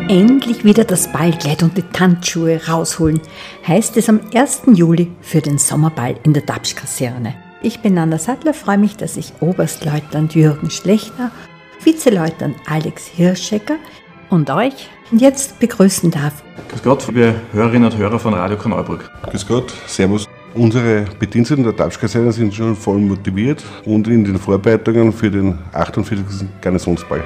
Endlich wieder das Ballkleid und die Tanzschuhe rausholen, heißt es am 1. Juli für den Sommerball in der Dapsch-Kaserne. Ich bin Anna Sattler, freue mich, dass ich Oberstleutnant Jürgen Schlechter, Vizeleutnant Alex Hirschecker und euch jetzt begrüßen darf. Grüß Gott, liebe Hörerinnen und Hörer von Radio Korneuburg. Grüß Gott, servus. Unsere Bediensteten der Dapsch-Kaserne sind schon voll motiviert und in den Vorbereitungen für den 48. Garnisonsball.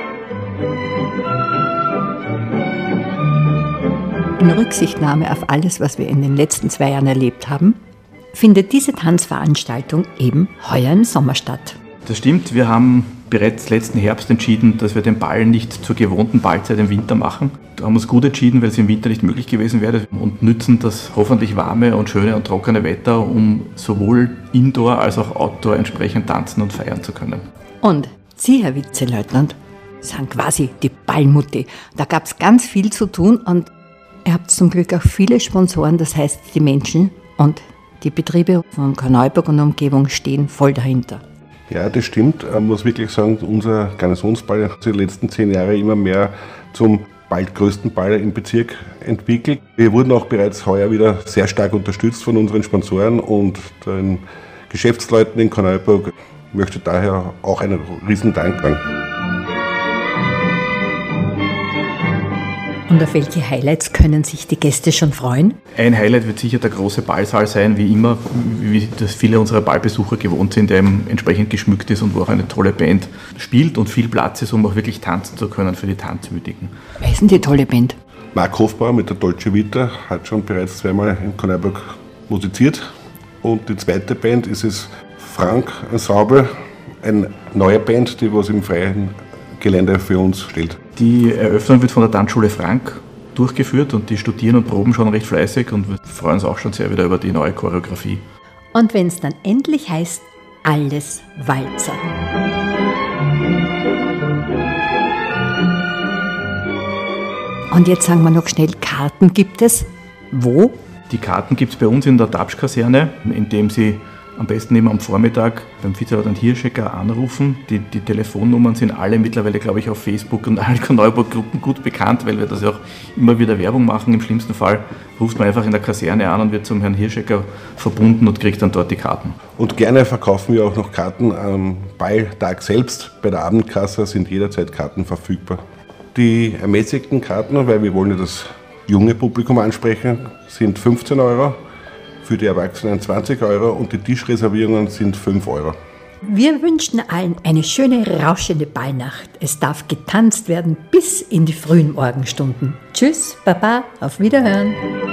In Rücksichtnahme auf alles, was wir in den letzten 2 Jahren erlebt haben, findet diese Tanzveranstaltung eben heuer im Sommer statt. Das stimmt, wir haben bereits letzten Herbst entschieden, dass wir den Ball nicht zur gewohnten Ballzeit im Winter machen. Da haben wir uns gut entschieden, weil es im Winter nicht möglich gewesen wäre und nützen das hoffentlich warme und schöne und trockene Wetter, um sowohl Indoor als auch Outdoor entsprechend tanzen und feiern zu können. Und Sie, Herr Vizeleutnant, sind quasi die Ballmutti. Da gab es ganz viel zu tun und ihr habt zum Glück auch viele Sponsoren, das heißt die Menschen und die Betriebe von Korneuburg und Umgebung stehen voll dahinter. Ja, das stimmt. Man muss wirklich sagen, unser Garnisonsball hat sich in den letzten 10 Jahren immer mehr zum bald größten Ball im Bezirk entwickelt. Wir wurden auch bereits heuer wieder sehr stark unterstützt von unseren Sponsoren und den Geschäftsleuten in Korneuburg. Ich möchte daher auch einen riesen Dank sagen. Und auf welche Highlights können sich die Gäste schon freuen? Ein Highlight wird sicher der große Ballsaal sein, wie immer, wie das viele unserer Ballbesucher gewohnt sind, der eben entsprechend geschmückt ist und wo auch eine tolle Band spielt und viel Platz ist, um auch wirklich tanzen zu können für die Tanzwütigen. Wer ist denn die tolle Band? Marc Hofbauer mit der Dolce Vita hat schon bereits 2-mal in Korneuburg musiziert. Und die zweite Band ist es Frank Ensemble, eine neue Band, die was im freien Gelände für uns stellt. Die Eröffnung wird von der Tanzschule Frank durchgeführt und die studieren und proben schon recht fleißig und wir freuen uns auch schon sehr wieder über die neue Choreografie. Und wenn es dann endlich heißt, alles Walzer. Und jetzt sagen wir noch schnell, Karten gibt es. Wo? Die Karten gibt es bei uns in der Dapsch-Kaserne, indem Sie am besten eben am Vormittag beim Vizeleutnant Hirschecker anrufen. Die Telefonnummern sind alle mittlerweile, glaube ich, auf Facebook und allen Korneuburg-Gruppen gut bekannt, weil wir das ja auch immer wieder Werbung machen. Im schlimmsten Fall ruft man einfach in der Kaserne an und wird zum Herrn Hirschecker verbunden und kriegt dann dort die Karten. Und gerne verkaufen wir auch noch Karten am Balltag selbst. Bei der Abendkasse sind jederzeit Karten verfügbar. Die ermäßigten Karten, weil wir wollen ja das junge Publikum ansprechen, sind 15 €. Für die Erwachsenen 20 € und die Tischreservierungen sind 5 €. Wir wünschen allen eine schöne, rauschende Ballnacht. Es darf getanzt werden bis in die frühen Morgenstunden. Tschüss, Baba, auf Wiederhören.